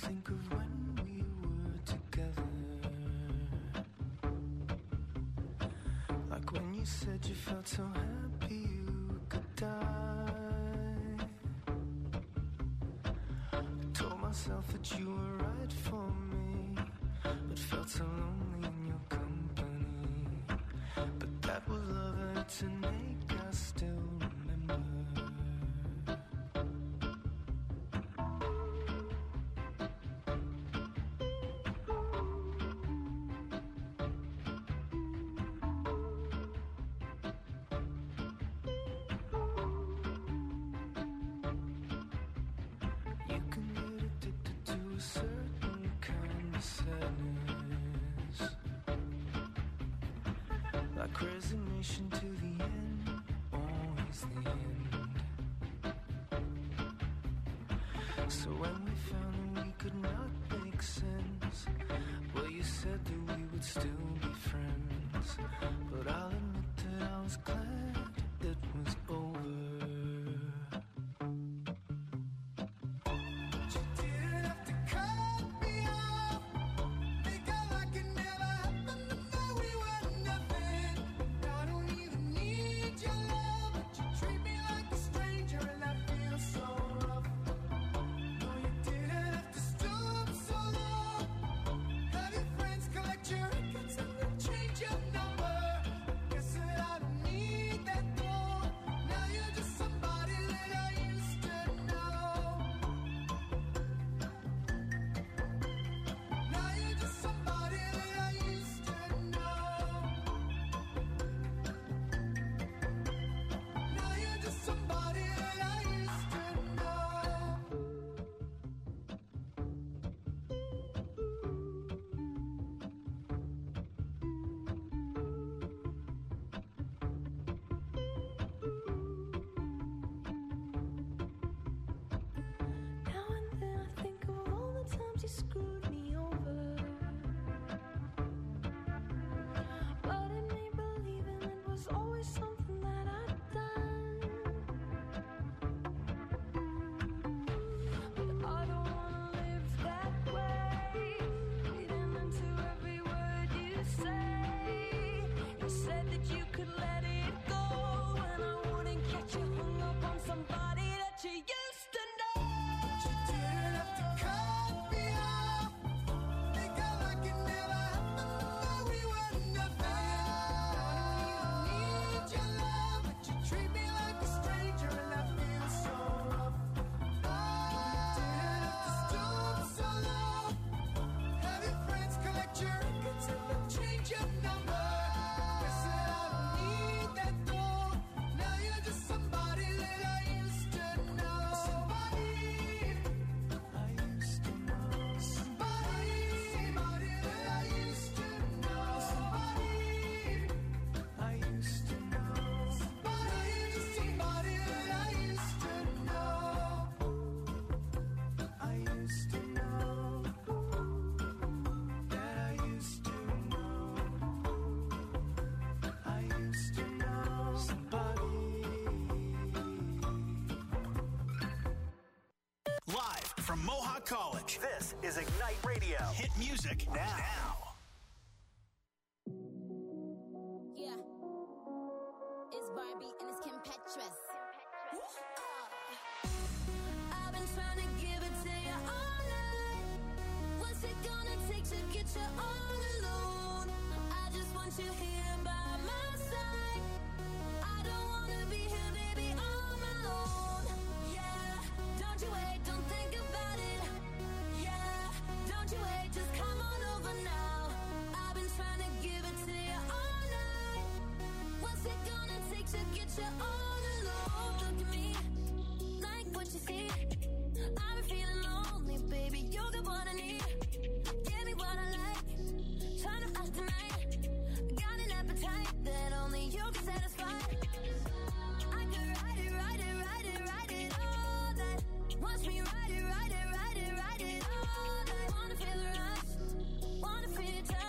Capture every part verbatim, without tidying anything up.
think of when we were together. Like when you said you felt so happy you could die. I told myself that you were right for me, but felt so lonely in your company. But that was love and it's an ache I still remember. Resignation to the end, always the end. So when we found that we could not make sense, well, you said that we would still be friends. But I'll admit that I was glad it was over.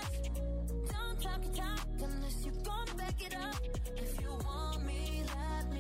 Unless you're gonna back it up, if you want me, let me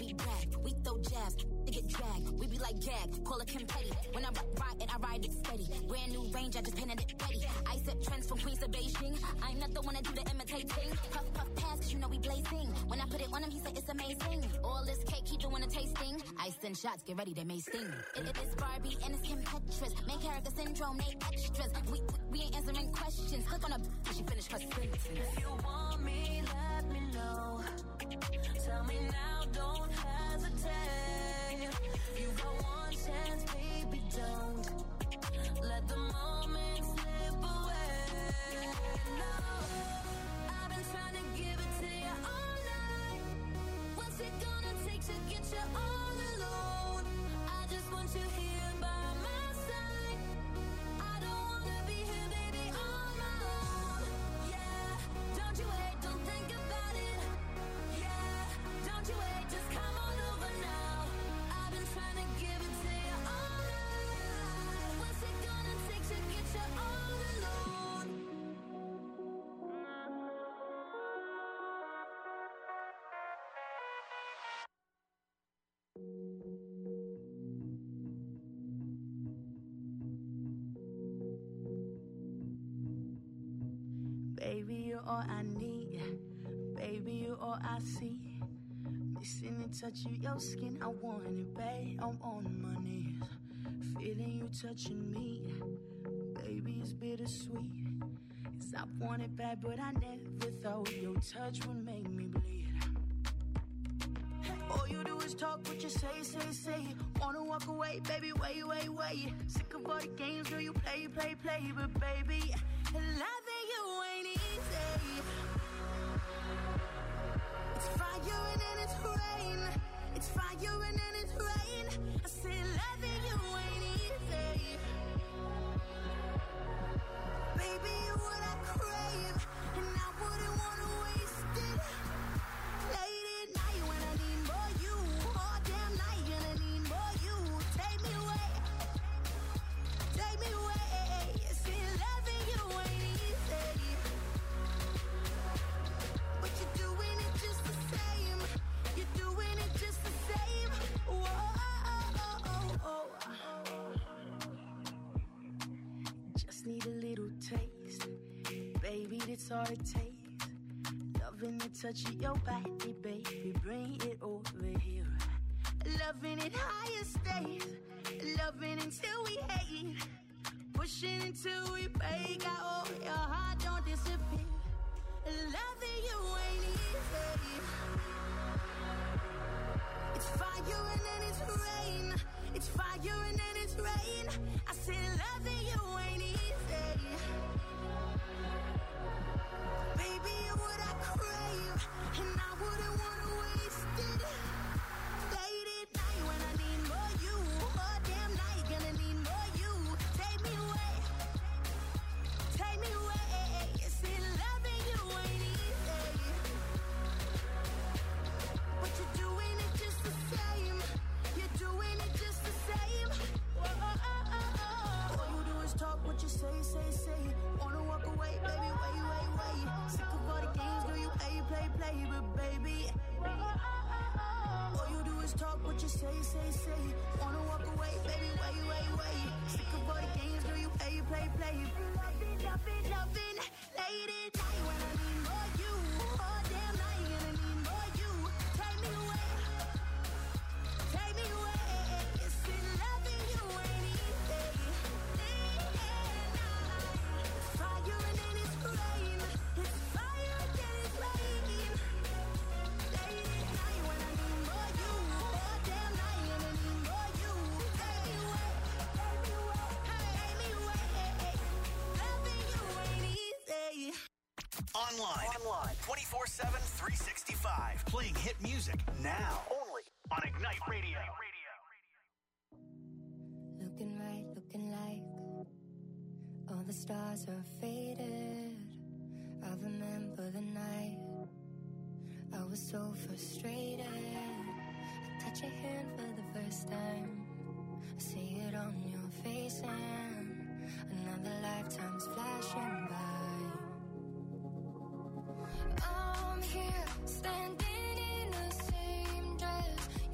we back, we throw jabs, they get dragged, we be like gag, call it confetti. When I ride it, I ride it steady. Brand new range, I just painted it ready. I set trends from Queens to Beijing. I'm not the one that do the imitating. Puff, puff, pass, cause you know we blazing. When I put it on him, he said it's amazing. All this cake, he doing a tasting. I send shots, get ready, they may sting. It, it is Barbie and it's Kim Petras. Main character syndrome, they extras. We, we, we ain't answering questions. Click on a b- she finished her sentence. If you want me, let me know. Tell me now, don't hesitate. You got one chance, baby, don't let the moment slip away. No, I've been trying to give it to you all night. What's it gonna take to get you all alone? I just want you here by my side. I don't wanna be here, baby, on my own. Yeah, don't you wait, don't think about it. Yeah, don't you wait, just come on over now. I've been trying to give it to you all night. What's it gonna take to get you all alone? Baby, you're all I need. Baby, you're all I see. Missing the touch of your skin, I want it, babe. I'm on my knees, feeling you touching me. Baby, it's bittersweet. 'Cause I want it bad, but I never thought your touch would make me bleed. All you do is talk what you say, say, say. Wanna walk away, baby, wait, wait, wait. Sick of all the games, girl, you play, play, play. But baby, loving you ain't easy. It's fire and then it's rain. It's fire and then it's rain. I say loving you ain't easy. Baby, you're what I crave, and I wouldn't wanna waste it. Late at night when I need more you. All damn night gonna need more you. Take me away, take me away. See, loving you ain't easy, but you're doing it just the same. You're doing it just the same. Whoa, just need a little taste, baby. That's all it takes. Loving the touch of your body, baby. Bring it over here. Loving it higher stays. Loving until we hate. Pushing until we break out. Oh, your heart don't disappear. Loving you ain't easy. It's fire and then it's rain. It's fire and then it's rain. I said loving you ain't easy. Baby, you're what I crave, and I wouldn't wanna waste it. Late at night when I need more you. All damn night gonna need more you. Take me away, take me away. See, loving you ain't easy, but you're doing it just the same. You're doing it just the same. Whoa, all you do is talk what you say, say, say. Wanna walk away, baby, wait, wait, wait. Sick of all the games, girl, you play, play, play. But baby, all you do is talk what you say, say, say. Wanna walk away, baby, wait, wait, wait. Sick of all the games, girl, you play, play, play. Loving, loving, loving. Late at night when I need more you. All damn night gonna need more you. Take me away, take me away. See, loving you ain't easy. It's fire and then it's rain. It's fire and then it's rain. Late at night when I need more you. All damn night gonna need more you. Take me away, take me away, take me away. Loving you ain't easy. Online. Online. twenty-four seven, three sixty-five. Playing hit music now. Only on Ignite Radio. Looking right, looking like all the stars are faded. I remember the night I was so frustrated. I touch your hand for the first time. I see it on your face and another lifetime's flashing by. I'm here standing in the same dress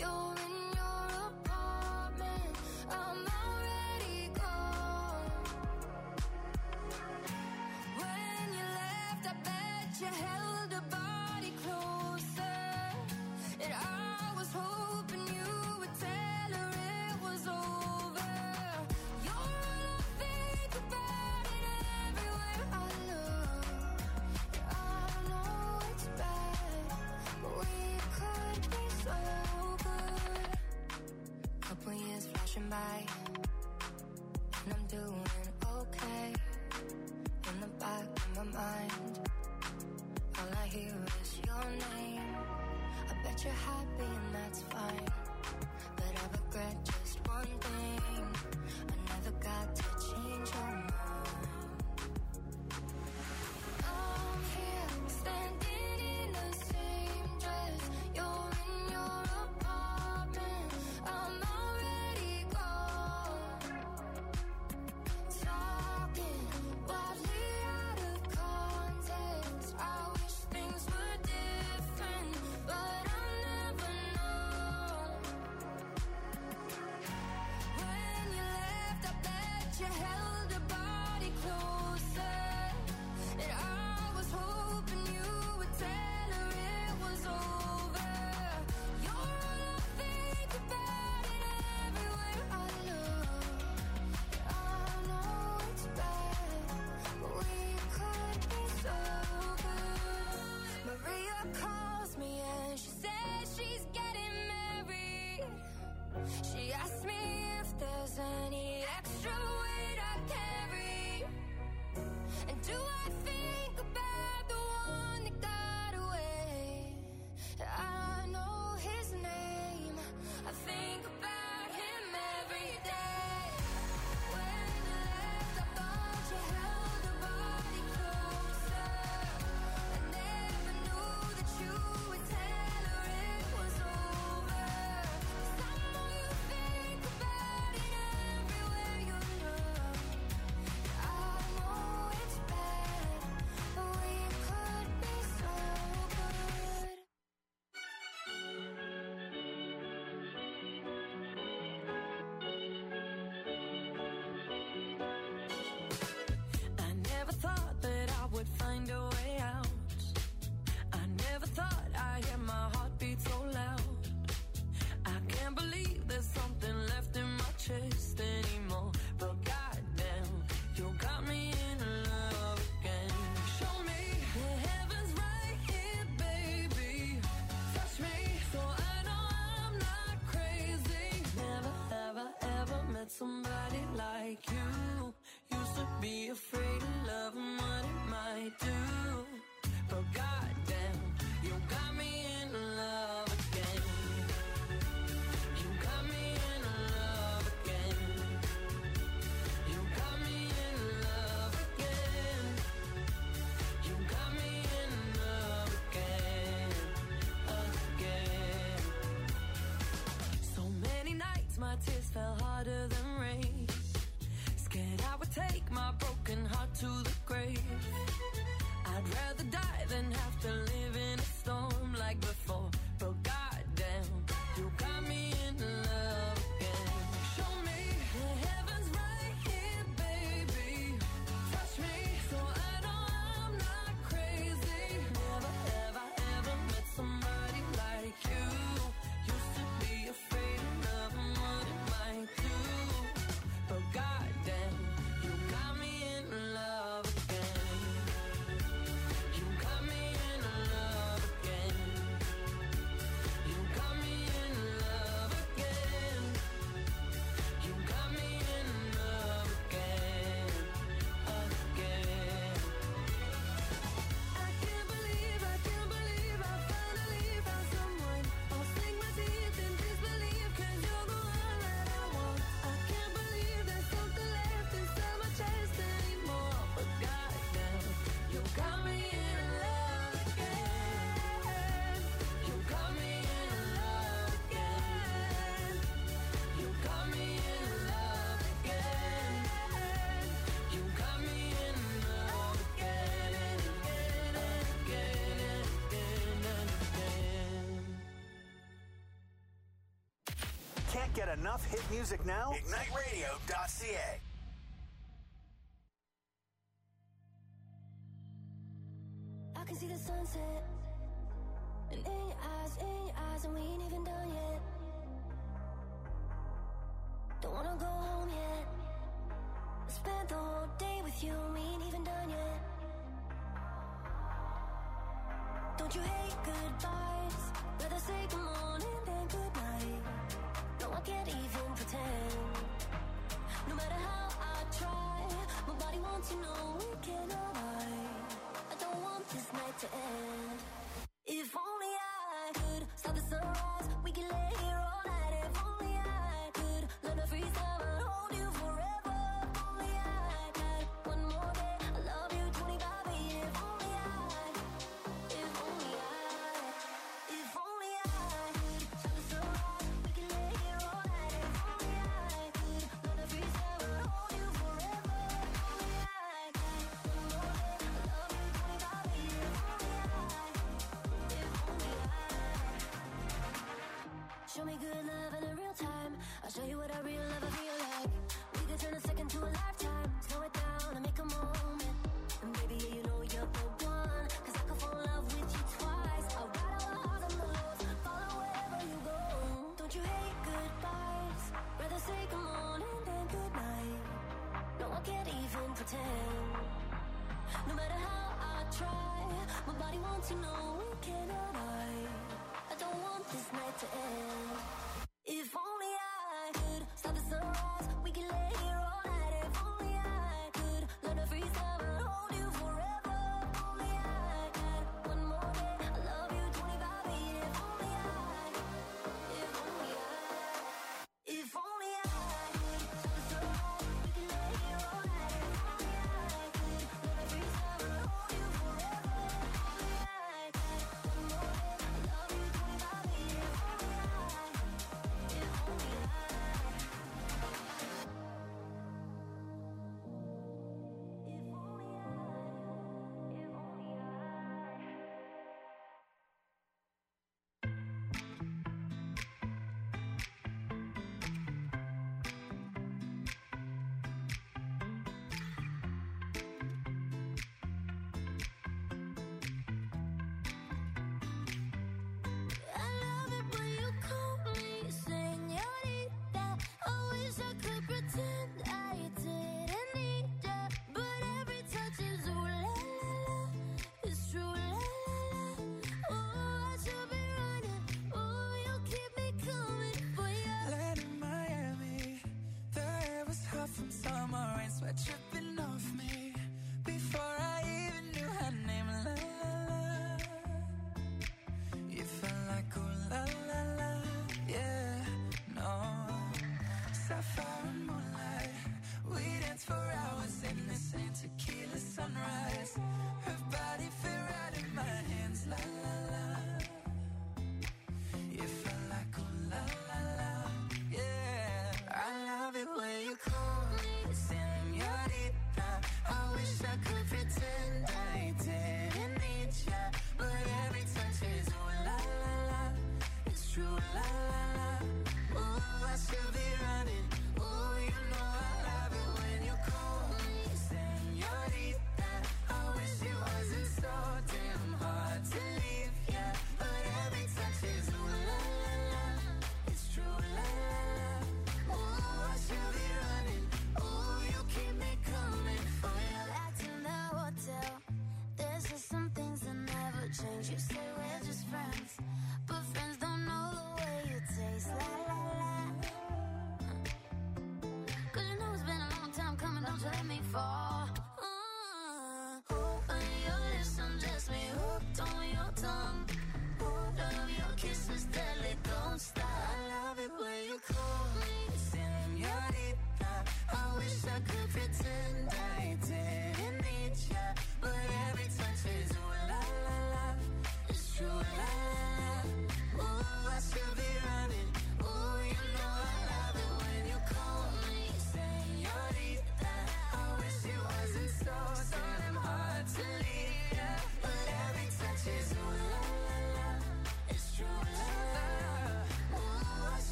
by, and I'm doing okay. In the back of my mind, all I hear is your name. I bet you're happy and that's fine, but I regret just one thing. I never got to change your mind. I'm here, standing in the same dress. You're in your apartment, I'm already gone. Talking wildly out of context. I wish things were different, but I'll never know. When you left, I bet you held your body closer, and I was hoping you would tell her it was over. You're all I think about, and everywhere I look, I know it's bad, but we could be so good. Maria calls me and she says she's getting married. She asked me if there's any extra weight I carry, and do I think about the one that got away? I know his name, I think about him every day. When you left, I thought you held your body closer. I never knew that you would tell her it was over. 'Cause I know you think about it everywhere you look. I know it's bad, but we could be so good. I never thought that I would find a way out. I never thought I'd hear my heartbeat so loud. I can't believe there's something left in my chest anymore. But goddamn, you got me in love again. Show me the heaven's right here, baby. Touch me so I know I'm not crazy. Never, ever, ever met somebody like you. Used to be afraid of love and what it might do. But goddamn, you got me in love again. You got me in love again. You got me in love again. You got me in love again, again. So many nights my tears fell harder than rain. Scared I would take my broken heart to the grave. I'd rather die than have to live in a storm like before. But goddamn, you got me in love again. Show me the heavens right here, baby. Touch me so I know I'm not crazy. Never, ever, ever met somebody like you. Used to be afraid of love and what it might do. But goddamn, you got me in love again. You got me in love again. You got me in love again. You got me in love again, again. I can't believe, I can't believe I finally found someone. I'll sink my teeth in disbelief, 'cause you're the one that I want. I can't believe there's something left inside my chest anymore. But goddamn, you got me in love again. You got me in love again. You got me in love again. You got me in love again and again and again and again and again. Can't get enough hit music now? ignite radio dot c a. I can see the sunset, and in your eyes, in your eyes, and we ain't even done yet. Don't wanna go home yet. I spent the whole day with you, and we ain't even done yet. Don't you hate goodbyes? Rather say good morning than good night. No, I can't even pretend want to know we can alright. I don't want this night to end. If only I could stop the sunrise, we can lay here all night. If only I could learn to freeze time and hold you forever. If only I had one more day, I love you twenty-five, baby. If only I, if only I, if only I could stop the sunrise, we can lay here all night. If only I could learn to freeze time and hold you forever. If only I had one more day, I love you twenty-five, baby. If only I, if only I. Show me good love in a real time. I'll show you what a real love I feel like. We could turn a second to a lifetime. Slow it down and make a moment. And baby, yeah, you know you're the one. Cause I could fall in love with you twice. I'll ride all the highs and the lows, follow wherever you go. Don't you hate goodbyes? Rather say good morning than good night. No, I can't even pretend. No matter how I try, my body wants to know we can alright. I don't want this night to end. If only I could stop the sunrise, we can lay here all night. If only I could learn to freeze time and hold you forever. If only I had one more day, I love you twenty-five, baby. If only I, if only I, if only I could stop the sunrise, we can lay here all night. If only I could learn to freeze time and hold you forever. If only I had one more day, I love you twenty-five, baby. If only I, if only I.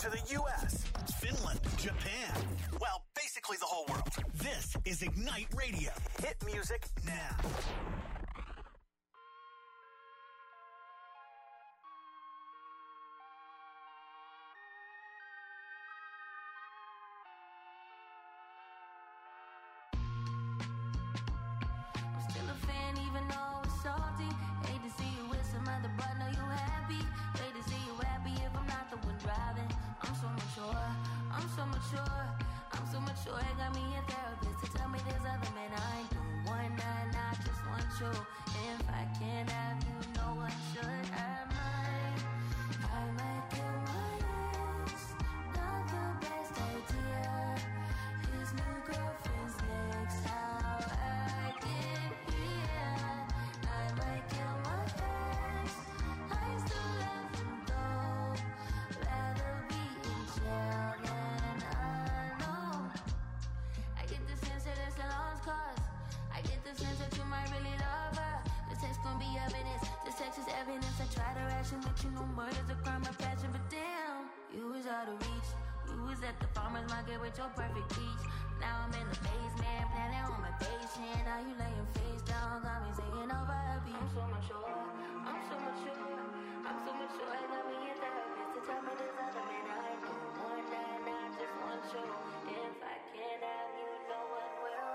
to the U S, Finland, Japan. Well, basically the whole world. This is Ignite Radio. Hit music now. Your perfect peach. Now I'm in the basement, planning on my patient. Now you laying face down, got me singing over a beat. I'm so mature, I'm so mature, I'm so mature. I got me a therapist to tell me there's other men I know. One night, I just want you. If I can't have you, no one will.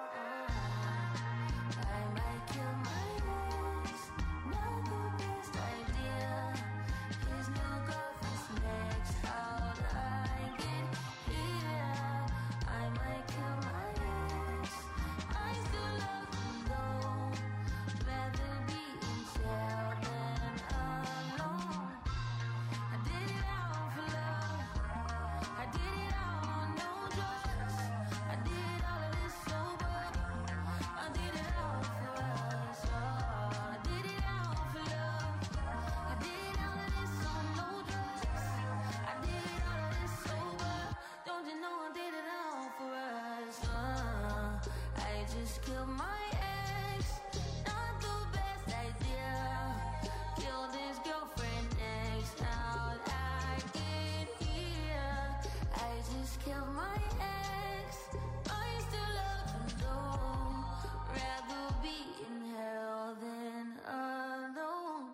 I might kill my ex, not the best idea. His new girlfriend's next, how'd I get here? I might kill my ex. I still love him though. Rather be in jail than alone. I did it all for love. I did it all on no drugs. I did all of this sober. I did it all for us. Oh, I did it all for love. I did all of this on no drugs. I did all of this sober. Don't you know I did it all for us? Uh, I just killed my ex. Not the best idea. Killed his girlfriend next. How'd I get here? I just killed my ex. I still love him though. Rather be in hell than alone.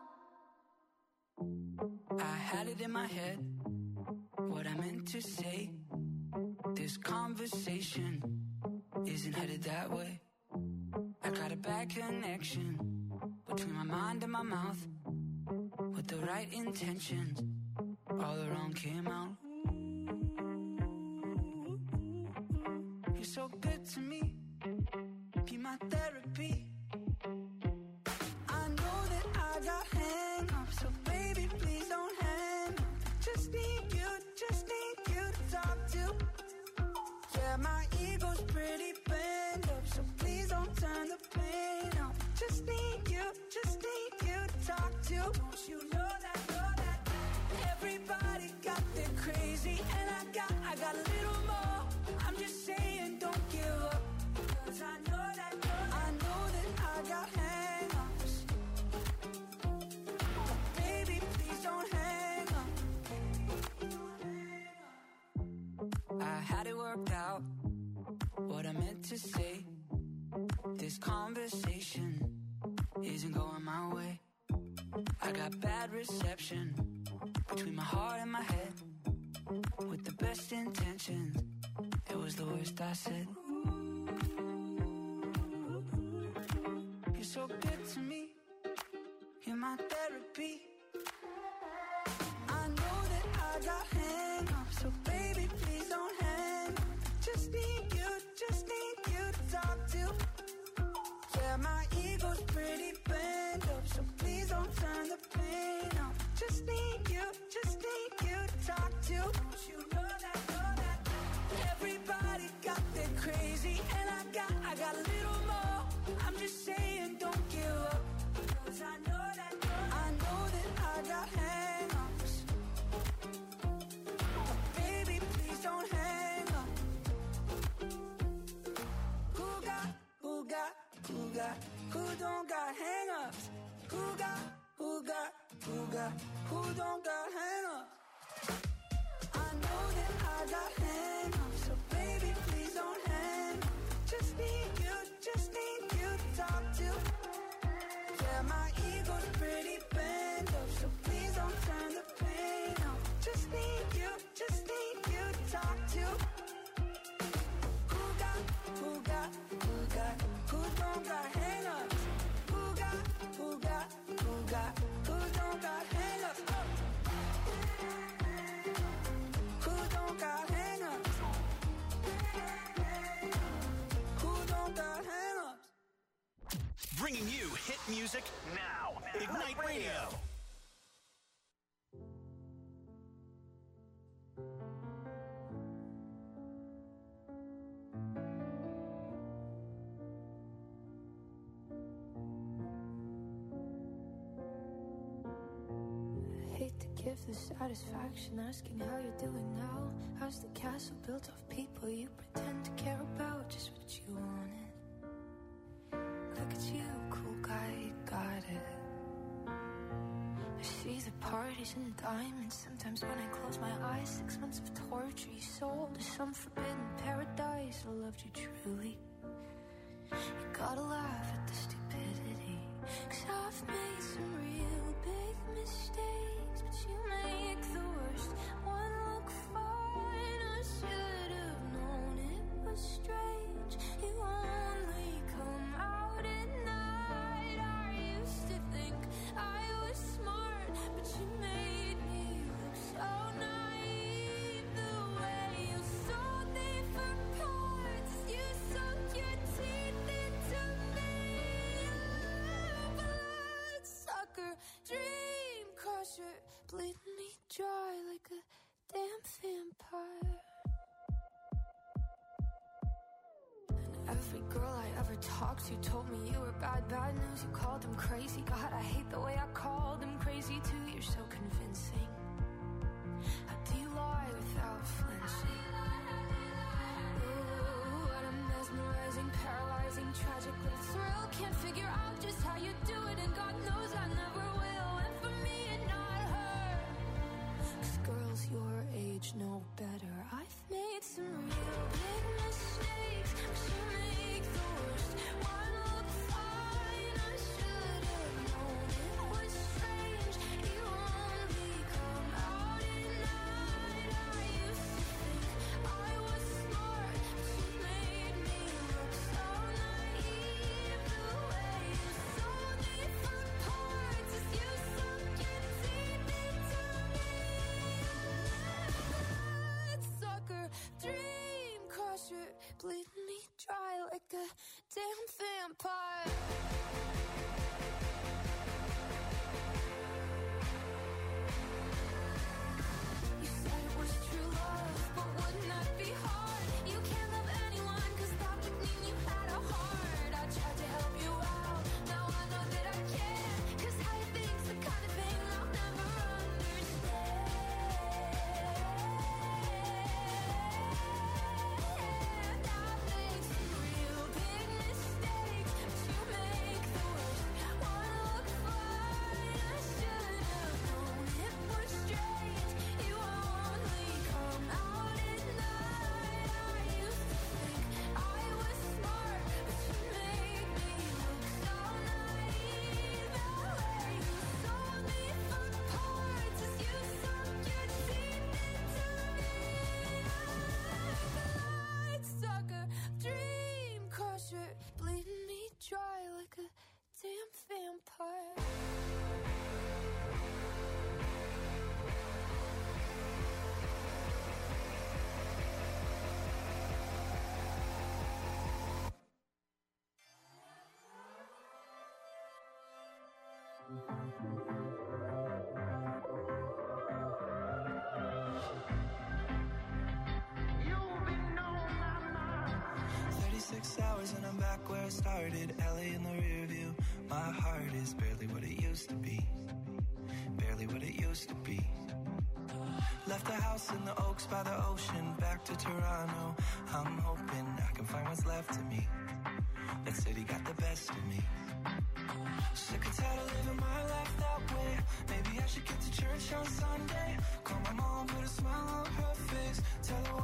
I had it in my head, what I meant to say. This conversation isn't headed that way. I got a bad connection between my mind and my mouth. With the right intentions, all the wrong came out. You're so good to me, be my therapy. I know that I got hang-ups, so baby, please don't hang up. Just need you, just need you to talk to. Yeah, my ego's pretty bent up, so please don't turn the pain up. Just need you, just need you to talk to. Don't you know that, know that everybody got their crazy, and I got, I got a little more. I'm just saying, don't give up, 'cause I know that, I know that I got hang-ups. Baby, please don't hang up. I had it worked out, what I meant to say. This conversation isn't going my way. I got bad reception between my heart and my head. With the best intentions, it was the worst I said. You're so good to me, you're my therapy. I know that I got hang-ups, so baby, please don't hang up. Just need you, just need you to talk to. Yeah, my ego's pretty bent up, so please don't turn the pain up. Just need you, just need you to talk to. Don't you know that, know that everybody got their crazy, and I got, I got a little more. I'm just saying, don't give up, 'cause I know that, I know that I got hang-ups. Baby, please don't hang up. Who got, who got, who got, who don't got hang-ups? Who got, who got, who got, who don't got hang-ups? I know I got hang-ups, so baby, please don't hang up. Just need you, just need you to talk to. Yeah, my ego's pretty bent up, so please don't turn the pain up. Just need you, just need you to talk to. Who got, who got, who got, who don't got hang-ups? Who got, who got, who got, who don't got hang-ups? Oh. Who don't got hang-ups? Who don't got hang-ups? Bringing you hit music now. Ignite Radio. Hate to give the satisfaction asking how you're doing now. How's the castle built of people you pretend to care about? Just what you wanted. Look at you, cool guy, you got it. I see the parties and diamonds. Sometimes when I close my eyes, six months of torture you sold to some forbidden paradise. I loved you truly. You gotta laugh at the stupidity, 'cause I've made some real big mistakes, but you make the worst one look fine. I should have known it was strange. You only come out at night. I used to think I was smart, but you made me look so naive. The way you sold me for parts, you sunk your teeth into me. Bloodsucker, dream crusher, bleeding me dry like a damn vampire. And every girl I ever talked to told me you were bad, bad news. You called them crazy. God, I hate the way I called them crazy too. You're so convincing. How do you lie without flinching? Ooh, what a mesmerizing, paralyzing, tragic little thrill. Can't figure out just how you do it, and God knows I never will. And for me and not her, 'cause girls your age know better. I've made some real big mistakes, but you make the worst one look fine. I should have known it was strange. You only come out at night. I used to think I was smart, but you made me look so naive. The way you sold me for parts is you sunk your teeth into me. Bloodsucker, dream crusher, bleeding me dry like a damn vampire. You said it was true love, but wouldn't that be hard? You can't love anyone, 'cause that would mean you had a heart. I tried to help you out, now I know that I can't, 'cause how you think's the kind of thing I'll never understand. I've made some real big mistakes, but you make the worst one look fine. I should have known it was strange. You only come out at night. I used to think I was smart, but you made me look so naive. The way you sold me for parts is you sunk your teeth into me. Bloodsucker, dream crusher, bleeding me dry like a damn vampire. thirty-six hours and I'm back where I started. L A in the rear view. My heart is barely what it used to be. Barely what it used to be. Left the house in the Oaks by the ocean. Back to Toronto. I'm hoping I can find what's left of me. That city got the best of me. Sick and tired of living my life that way. Maybe I should get to church on Sunday. Call my mom, put a smile on her face. Tell her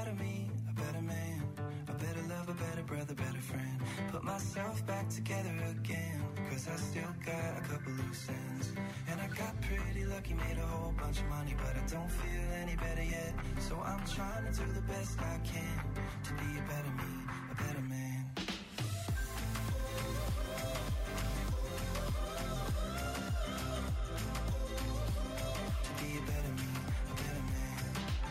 better me, a better man, a better love, a better brother, better friend. Put myself back together again, cause I still got a couple loose ends. And I got pretty lucky, made a whole bunch of money, but I don't feel any better yet. So I'm trying to do the best I can to be a better me, a better man. To be a better me, a better man.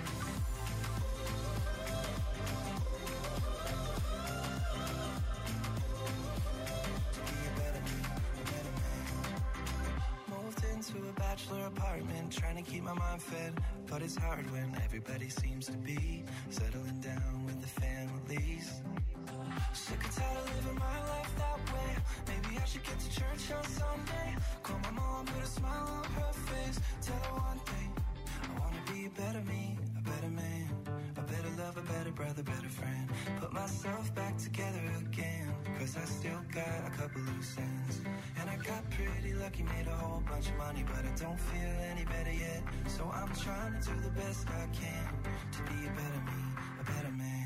To be a better me, a better man. Moved into a bachelor apartment, trying to keep my mind fed. But it's hard when everybody seems to be settling down with the families. Sick and tired of living my life that way. Maybe I should get to church on Sunday. Call my mom, put a smile on her face. Tell her one thing, I wanna be a better me, a better man, a better love, a better brother, better friend. Put myself back together again, cause I still got a couple loose ends. And I got pretty lucky, made a whole bunch of money, but I don't feel any better yet. So I'm trying to do the best I can to be a better me, a better man.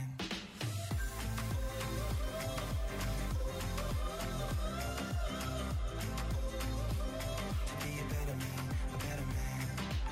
To be a better me, a better man.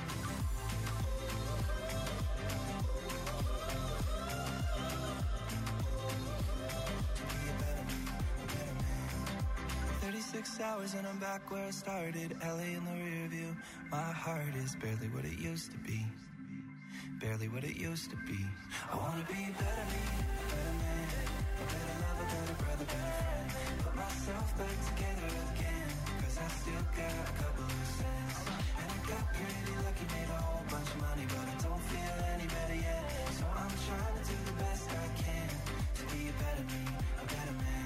To be a better me, a better man. thirty-six hours and I'm back where I started. L A in the rear view. My heart is barely what it used to be. Barely what it used to be. I wanna be a better me, a better man, a better love, a better brother, better friend. Put myself back together again, cause I still got a couple loose ends. And I got pretty lucky, made a whole bunch of money, but I don't feel any better yet. So I'm trying to do the best I can to be a better me, a better man.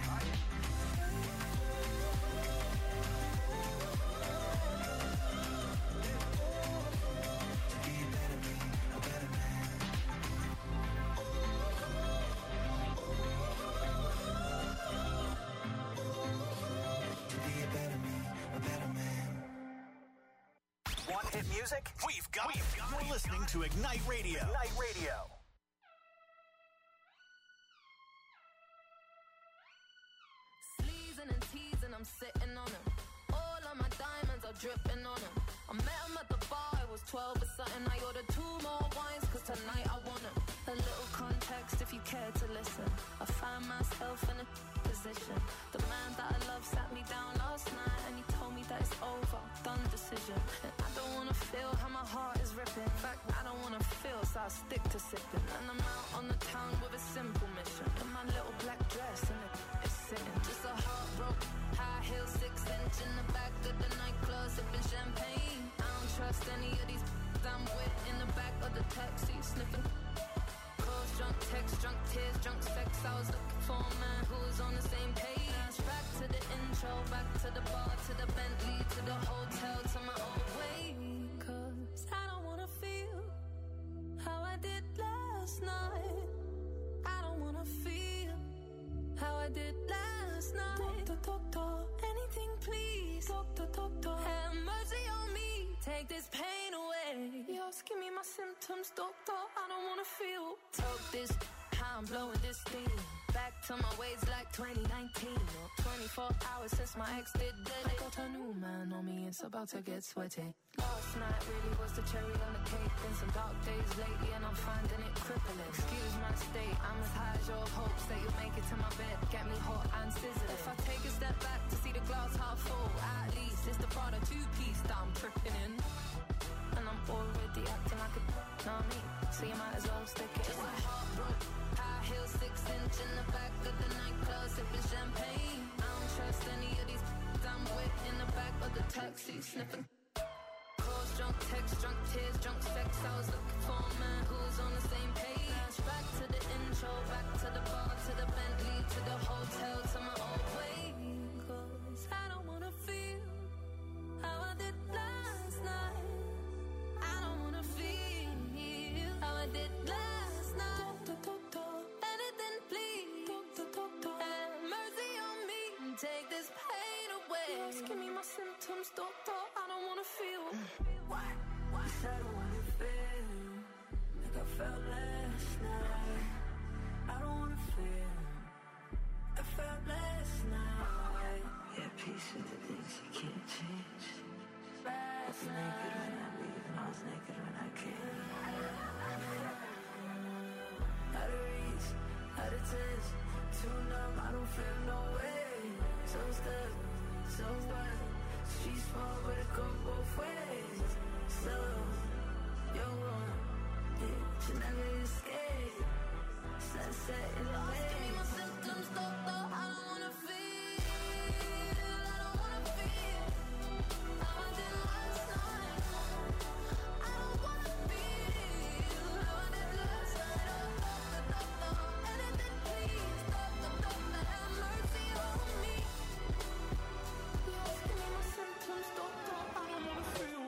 Hit music? We've got it. You're listening to Ignite Radio. Ignite Radio. Sleezing and teasing, I'm sitting on them. All of my diamonds are dripping on them. I met him at the bar, I was twelve or something. I ordered two more wines, cause tonight I want them. A little context if you care to listen. I found myself in a position. The man that I love sat me down last night and he told me that it's over, done decision. And I don't wanna feel how my heart is ripping. In fact, I don't wanna feel, so I stick to sipping. And I'm out on the town with a simple mission. In my little black dress and it's sitting. Just a heartbroken, high heel, six inch in the back of the nightclub, sipping champagne. I don't trust any of these I'm with in the back of the taxi, sniffing. Calls, drunk text, drunk tears, drunk sex. I was looking for a man who was on the same page. Back to the intro, back to the bar, to the Bentley, to the hotel, to my own way. Cause I don't wanna feel how I did last night. I don't wanna feel how I did last night. Doctor, doctor, anything please. Doctor, doctor, have mercy on me. Take this pain away. You're asking me my symptoms, doctor. I don't wanna feel. Talk this, how I'm blowing this steam. Back to my ways like twenty nineteen. twenty-four hours since my ex did dead. I got a new man on me, it's about to get sweaty. Last night really was the cherry on the cake. Been some dark days lately and I'm finding it crippling. Excuse my state, I'm as high as your hopes that you'll make it to my bed. Get me hot and sizzling. If I take a step back to see the glass half full, at least it's the Prada two-piece that I'm tripping in. And I'm already acting like a know me, so you might as well stick it. Just a heartbroken, high heel, six inch in the back of the nightclub, sipping champagne. I don't trust any of these I'm with in the back of the taxi, sniffing. Calls, drunk text, drunk tears, drunk sex. I was looking for a man who was on the same page. Back to the intro, back to the bar, to the Bentley, to the hotel, to my old way. Cause I don't wanna feel how I did last night. I don't wanna feel how I did last night. Doctor, doctor, anything please. Doctor, doctor, have mercy on me. Take this pain away. You're asking me my symptoms, doctor. I don't wanna feel. What? What? I don't wanna feel like I felt last night. was naked when I leave, and I was naked when I came. Out of reach, out of touch, too numb, I don't feel no way. So stuck, so what? Streets fall, but it go both ways. So, you're wrong, yeah, you never escape. Sunset in the way. Give me my symptoms, though, though, I don't wanna feel, I don't wanna feel how I did last night. I don't wanna feel how I did last night. Oh, oh, oh, oh, anything, please, oh, oh, oh, have mercy on me. Yes, give me my symptoms, though, though, I don't wanna feel.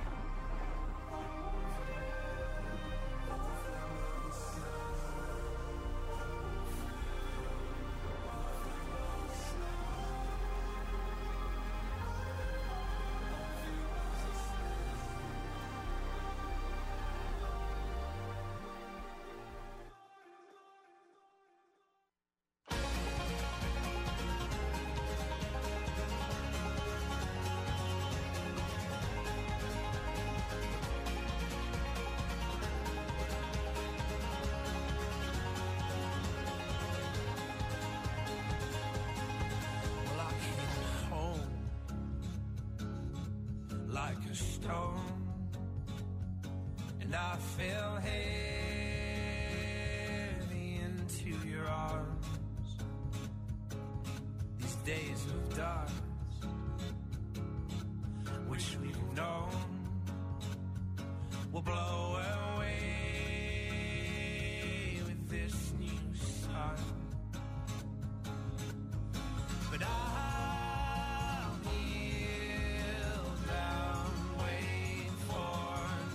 Well, I came home like a stone, and I fell heavy into your arms. These days of dark, which we've known, will blow away with this new sun. But I'll kneel down, wait for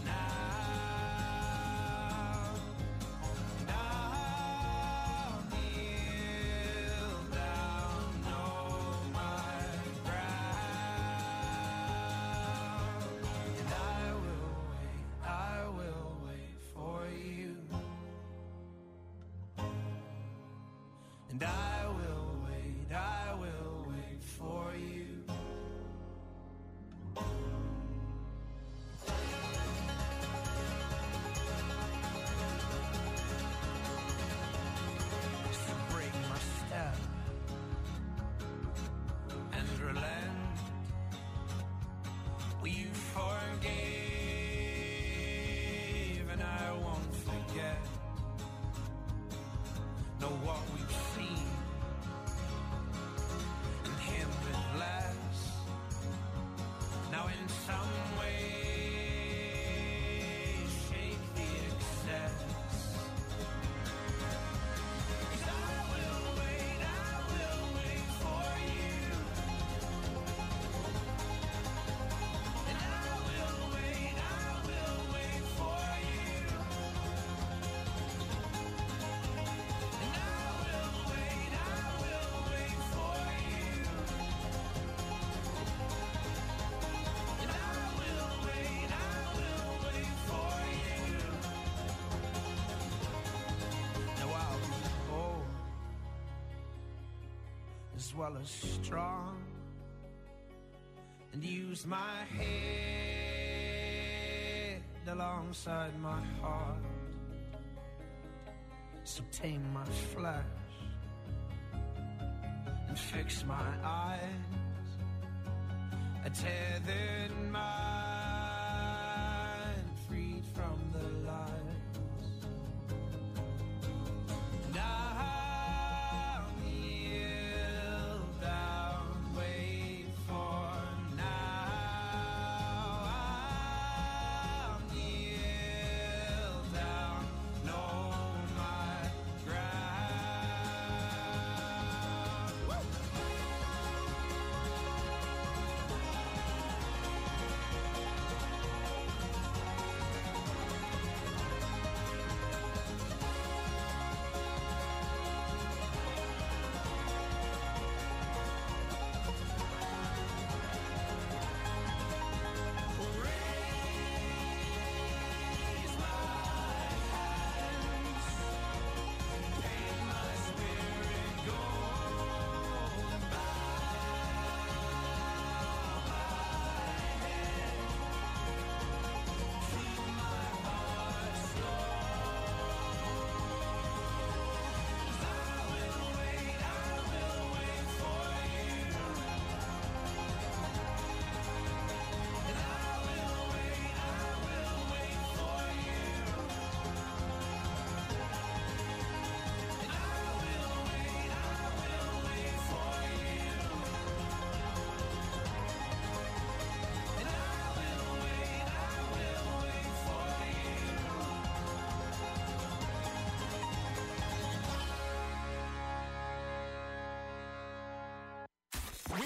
now. And I'll kneel down, know my ground. And I will wait, I will wait for you. And I will wait, I will wait for you. So break my step and relent. Well, you forgave, and I won't forget. Know what we've seen and him with less. Now in some way shake the excess. 'Cause I will wait, I will wait for you. And I will wait, I will wait for you. And I will wait, I will wait for you. And I will wait, I will wait for you. Now I'll be bold as well as strong, and use my head alongside my heart. So tame my flesh and fix my eyes, a tethered mind freed from the lies. And I'll kneel down, wait for now. I'll kneel down, know my ground. Woo!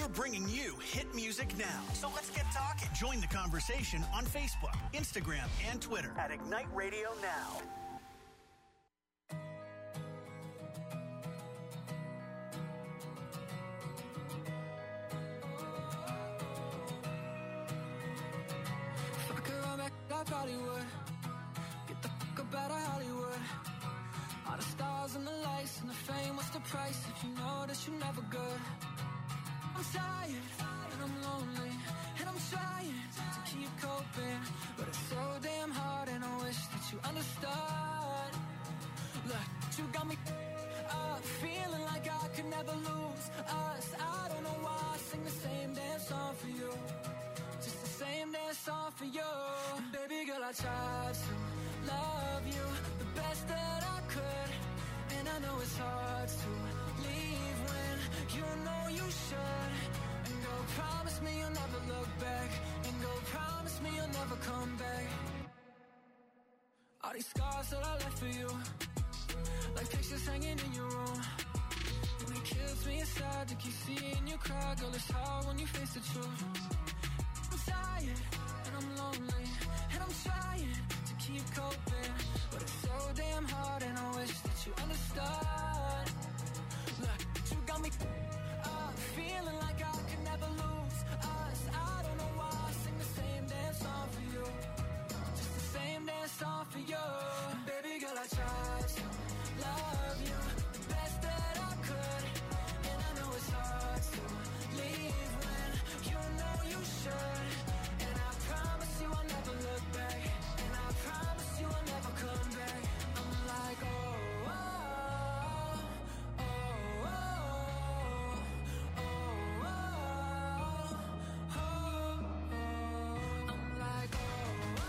We're bringing you hit music now. So let's get talking. Join the conversation on Facebook, Instagram, and Twitter at Ignite Radio Now. If I could run back, I probably would. Get the fuck up out of Hollywood. All the stars and the lights and the fame, what's the price if you know that you're never good? I'm tired and I'm lonely and I'm trying to keep coping, but it's so damn hard and I wish that you understood. Look, you got me up, feeling like I could never lose us. I don't know why I sing the same damn song for you, just the same damn song for you. And baby girl, I tried to love you the best that I could, and I know it's hard to leave when you know you should. And go promise me you'll never look back, and go promise me you'll never come back. All these scars that I left for you, like pictures hanging in your room, and it kills me inside to keep seeing you cry. Girl, it's hard when you face the truth. I'm tired and I'm lonely and I'm trying to keep coping, but it's so damn hard and I wish that you understood. Look, you got me up, feeling like I could never lose us. I don't know why I sing the same damn song for you, just the same damn song for you. And baby girl, I tried to love you the best that I could, and I know it's hard to leave when you know you should. And I promise you I'll never look back, and I promise you I'll never come back. I'm like, oh, oh, oh, oh, oh, oh, oh, oh. I'm like, oh,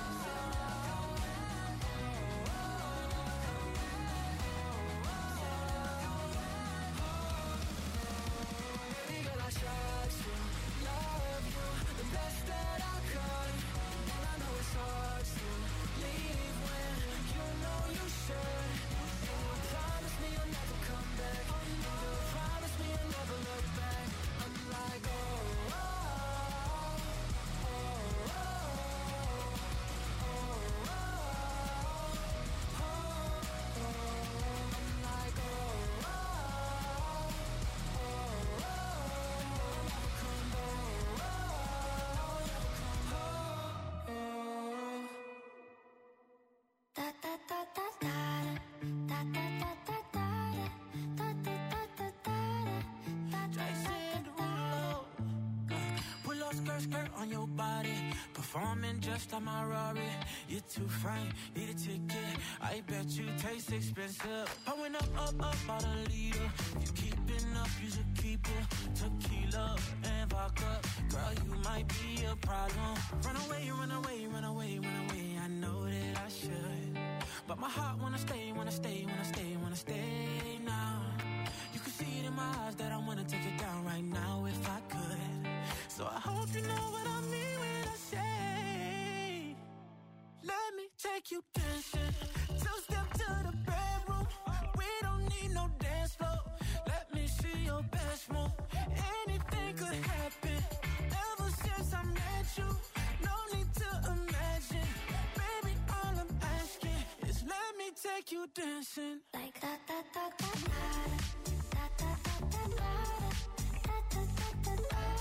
baby girl, I tried to love you the best that I could, and I know it's hard to leave when you know you should. And you promise me you'll never come back, and you promise me you'll never look back. I'm like, oh, oh, oh, oh, oh, oh, oh, oh. I'm like, oh, oh, oh, oh, never come back, oh, never come home. Da da da da da da da da da da da da da da da Jason Derulo. Pull up skirt, skirt on your body, performing just like my Rari. You're too fine, need a ticket. I bet you taste expensive. Pouring up, up, up, out a leader. If you keeping up, you should keep it. Tequila and vodka, girl, you might be a problem. Run away, run away, run away, run away. I know that I should, but my heart wanna stay, wanna stay, wanna stay, wanna stay now. You can see it in my eyes that I wanna take it down right now if I could. So I hope you know what I mean when I say, let me take you dancing. Two step to the bedroom. We don't need no dance floor. Let me see your best move. Anything could happen. Ever since I met you, no need to imagine. Baby, all I'm asking is let me take you dancing. like da da da da da da da da da da da da da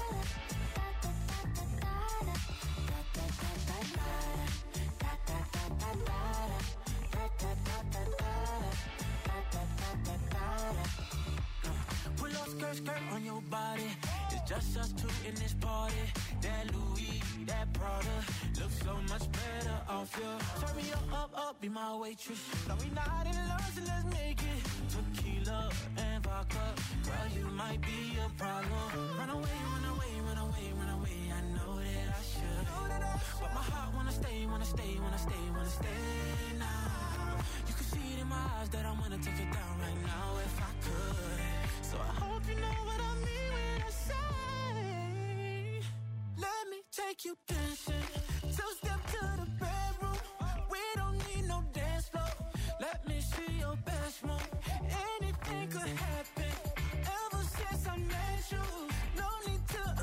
Pull up skirt, skirt on your body. It's just us two in this party. That Louis, that Prada looks so much better off you. Turn me up, up, up, be my waitress. No, we not in love, so let's make it. Tequila and vodka, girl, you might be a problem. Run away, run away, run away, run away. I know that I should, but my heart wanna stay, wanna stay, wanna stay, wanna stay now. You can see it in my eyes that I wanna take it down right now if I could. So I hope you know what I mean when I say, let me take you dancing. Two step to the bedroom. We don't need no dance floor. Let me see your best move. Anything could happen. Ever since I met you, no need to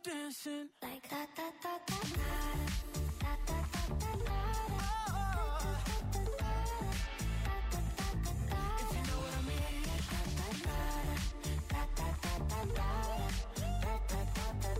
dancing like da da da da da da da da da da. If you know what I mean. Da da da da da da da da da da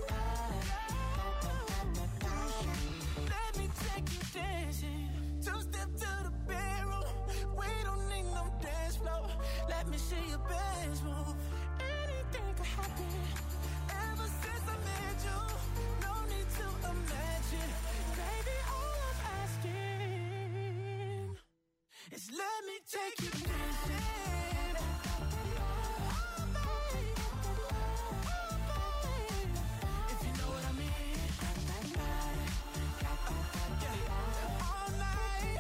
da. Let me take you dancing. Two step to the bedroom. We don't need no dance floor. Let me see your best move. Anything could happen. Ever since I met you, no need to imagine. Baby, all I'm asking is let me take you dancing. Oh, babe. Oh, babe. If you know what I mean. Yeah. All night.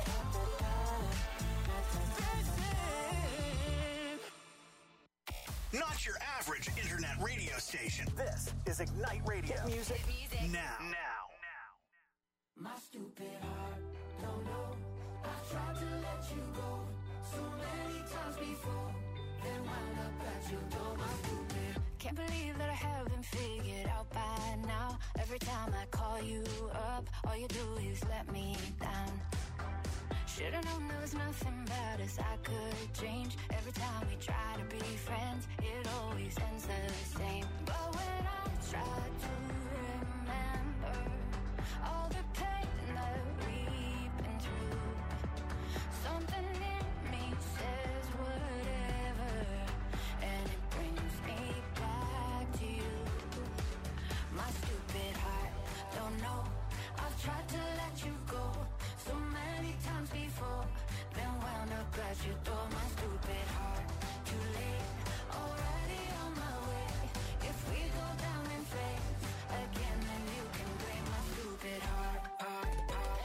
Dancing. Not your average internet radio station. This is Ignite Radio. Hit music, now. Now. My stupid heart, don't know. I've tried to let you go so many times before. Then wound up at your door, my stupid. Can't believe that I haven't figured out by now. Every time I call you up, all you do is let me down. Should've known there was nothing about us I could change. Every time we try to be friends, it always ends the same. But when I try to remember all the pain that we've been through, something in me says whatever, and it brings me back to you. My stupid heart, don't know. I've tried to let you go so many times before, then wound up at your door. My stupid heart, too late, already on my way. If we go down in flames again, then you can blame my stupid heart, heart, heart.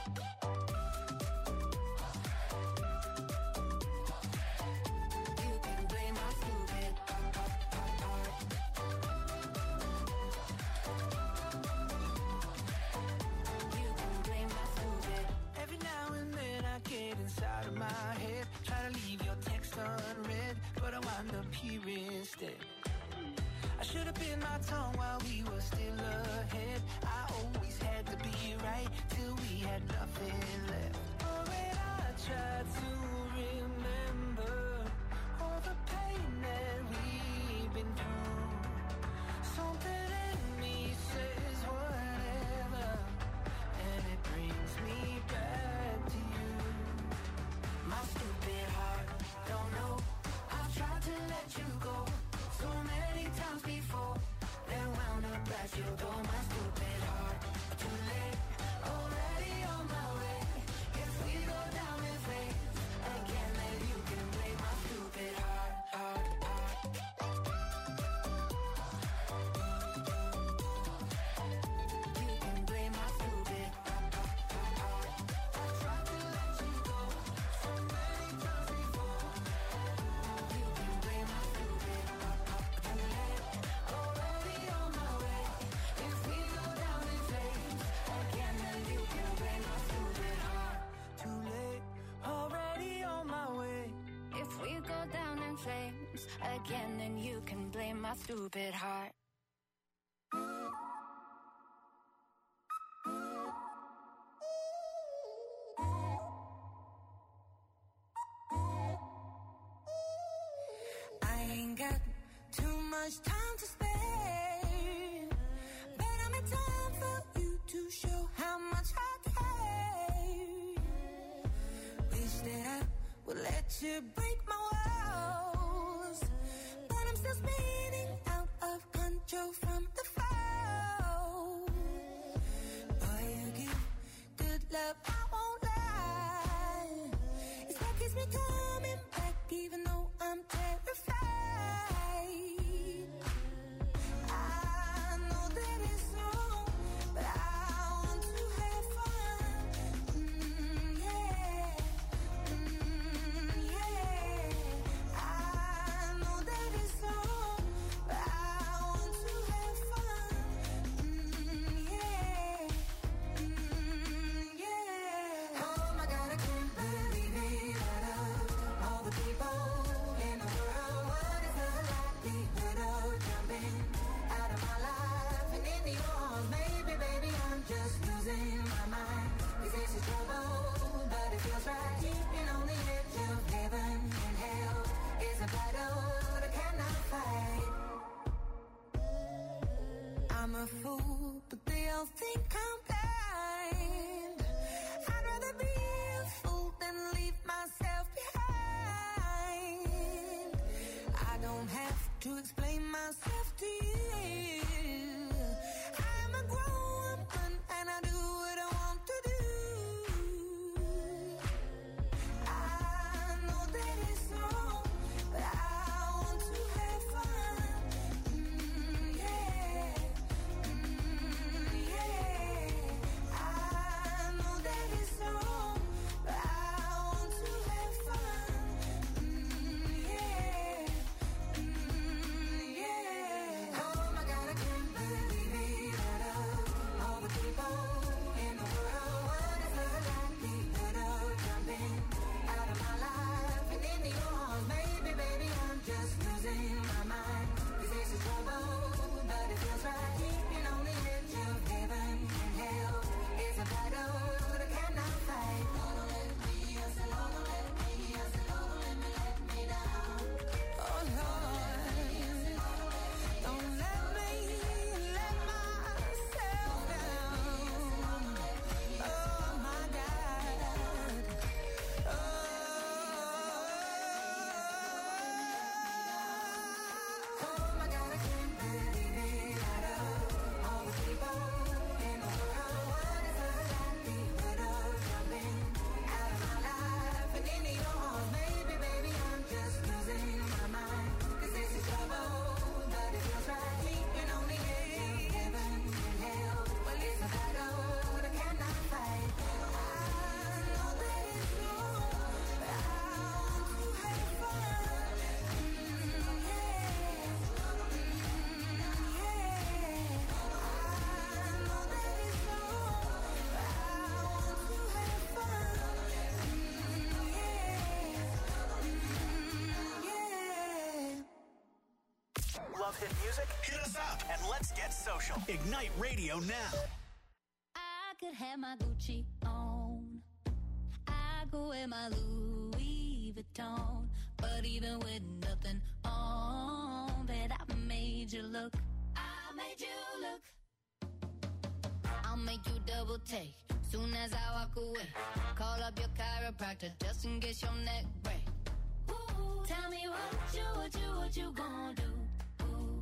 You can blame my stupid heart, heart, heart, heart. You can blame my stupid. Every now and then I get inside of my head, try to leave your text unread, but I wind up here instead. I should have been my tongue while we were still ahead. I always had to be right till we had nothing left. Oh, when I tried to remember all the pain that we've been through, something in me says whatever, and it brings me back to you. My stupid heart, don't know. I've tried to let you go so many times before, then wound up at your door. My stupid heart, too late, already on my way. If we go down in flames again, then you can blame my stupid heart, heart, heart. You can blame my stupid heart, heart, heart. I tried to let you go so many times before. You can blame my stupid heart, heart. Too late, already on my way. If we go down in flames again, then you can blame my stupid heart. Too late, already on my way. If we go down in flames again, then you can blame my stupid heart. I ain't got too much time to spare, but I'm in time for you to show how much I care. Wish that I would let you break my walls, but I'm still spinning out of control from the fall. Boy, you give good love, I won't lie. It's what keeps me coming back, even though I'm terrified. I know that it's wrong, but I want to have fun. Mm, yeah. Mm, yeah. fool, but they all think I'm blind. I'd rather be a fool than leave myself behind. I don't have to explain myself to you. I'm a grown woman and I do what I want to do. I know that it's wrong, but I want to have fun. Mm, yeah, mm, yeah. I know that it's wrong, but I want to have fun. Mm, yeah, mm, yeah. Oh my God, I can't believe it. Out of all the people in the world, what is the likelihood of jumping out of my life and into your arms? Maybe, baby, I'm just losing my mind. 'Cause this is trouble, but it feels right. Keeping on the edge of heaven and hell is a battle that I cannot fight. Lord, don't let me, I said, Lord, don't let me, I said, Lord, don't let me let me down. Oh Lord, don't let me let myself down. Oh my God. Oh, oh my God, I can't believe it. Out of all the people in the world, what is the likelihood of jumping out of my life and into your arms? Maybe, baby, I'm just losing my mind. 'Cause this is trouble, but it feels right. Keeping on the edge of heaven and hell. Well, it's a battle that I cannot fight. I know that it's wrong, but I want to have fun. Mm, yeah, mm, yeah. I know that it's wrong, but I want to have fun. Mm, yeah, mm, yeah. Love hit music? Hit us up and let's get social. Ignite Radio now. I could have my Gucci on. I go wear my Louis Vuitton. But even with nothing on, bet I made you look. I made you look. I'll make you double take soon as I walk away. Call up your chiropractor just in case your neck break. Ooh, tell me what you, what you, what you gonna do? Ooh.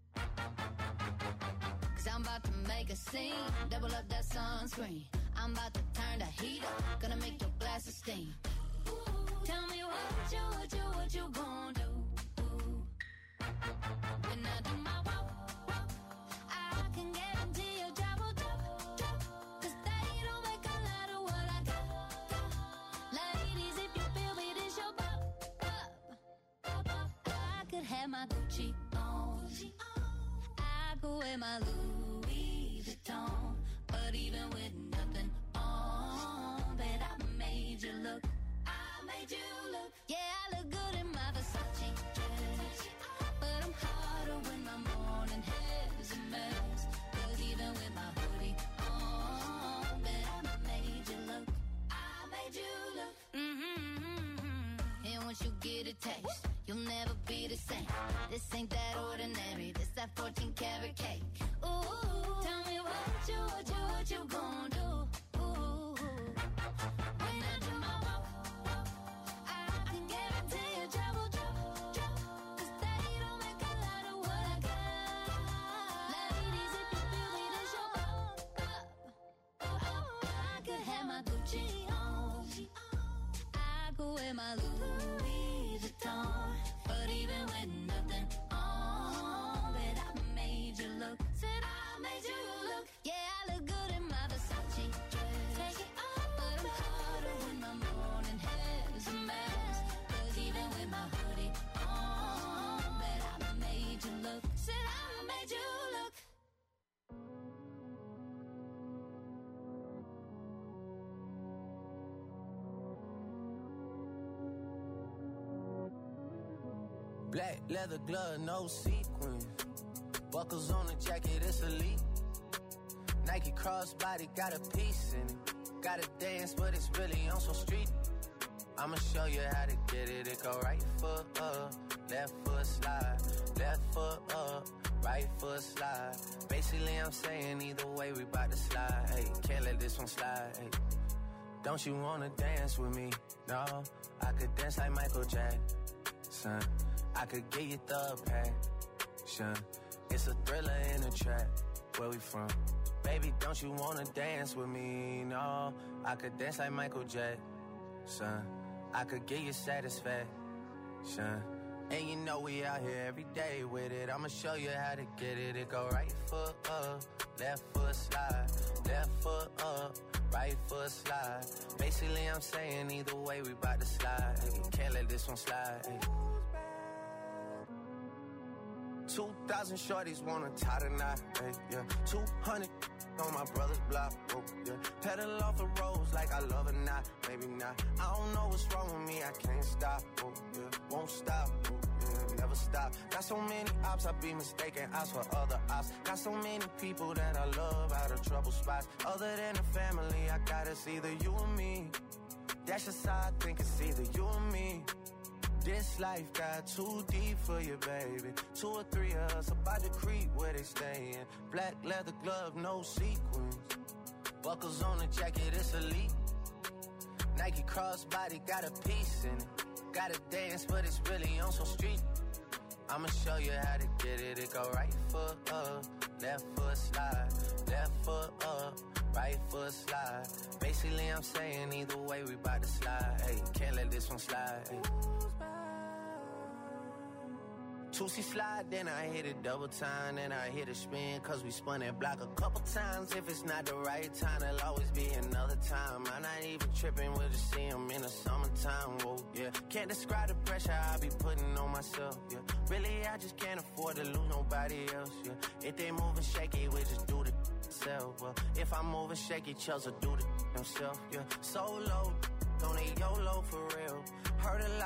Cause I'm about to make a scene. Double up that sunscreen. I'm about to turn the heat up. Gonna make your glasses steam. Ooh, tell me what you, what you, what you gonna do? Ooh. When I do my walk, walk, I can guarantee your job will drop, drop. 'Cause they don't make a lot of what I got, got. Ladies, if you feel me, this your pop, pop, pop, pop. I could have my Gucci on. I go wear my Louis Vuitton. But even with nothing on, bet I made you look. I made you look. Yeah, I look good in my Versace dress. But I'm hotter when my morning hair's a mess. 'Cause even with my hoodie on, bet I made you look. I made you look. Mm-hmm. And once you get a taste, you'll never be the same. This ain't that ordinary. This that fourteen karat cake. Ooh, tell me what you, what you, what you gon' do? Ooh, when I do my walk, walk, I can guarantee your job will drop, drop. 'Cause they don't make a lot of what I got. Ladies, if you feel me, this your pop, pop. I could have my Gucci on. I go wear my Louis Vuitton. But even with nothing on, bet I made you look. Said I made you look. Yeah, I look good in my Versace dress. Take it off, but I'm hotter when my morning hair's a mess. 'Cause even with my hoodie on, bet I made you look. Said I made you look. Black leather glove, no sequins. Buckles on the jacket, it's elite. Nike crossbody got a piece in it. Gotta dance, but it's really on some street. I'ma show you how to get it. It go right foot up, left foot slide, left foot up, right foot slide. Basically, I'm saying either way, we bout to slide. Hey, can't let this one slide. Hey. Don't you wanna dance with me? No, I could dance like Michael Jackson. I could get you the passion. It's a thriller in a trap. Where we from? Baby, don't you wanna dance with me? No, I could dance like Michael Jackson. I could get you satisfaction. And you know we out here every day with it. I'ma show you how to get it. It go right foot up, left foot slide. Left foot up, right foot slide. Basically, I'm saying either way, we bout to slide. Hey, can't let this one slide. Hey. Two thousand shorties wanna tie the knot. Hey, yeah. Two hundred on my brother's block. Oh, yeah. Pedal off the roads like I love it, not. Maybe not. I don't know what's wrong with me. I can't stop. Oh, yeah. Won't stop. Oh, yeah. Never stop. Got so many ops, I be mistaken ops for other ops. Got so many people that I love out of trouble spots. Other than the family, I got it's either you or me. That's just how I think it's either you or me. This life got too deep for you, baby. Two or three of us about to creep where they stayin'. Black leather glove, no sequins. Buckles on the jacket, it's elite. Nike crossbody got a piece in it. Gotta dance, but it's really on some street. I'ma show you how to get it. It go right foot up, left foot slide. Left foot up, right foot slide. Basically, I'm saying either way, we bout to slide. Hey, can't let this one slide. Hey. two C slide, then I hit it double time, then I hit a spin, cause we spun that block a couple times. If it's not the right time, there'll always be another time. I'm not even tripping, we'll just see them in the summertime, whoa, yeah. Can't describe the pressure I be putting on myself, yeah. Really, I just can't afford to lose nobody else, yeah. If they moving shaky, we just do the self, well. If I'm moving shaky, Chelsea do the himself, yeah. Solo, don't need YOLO for real. Heard a lot.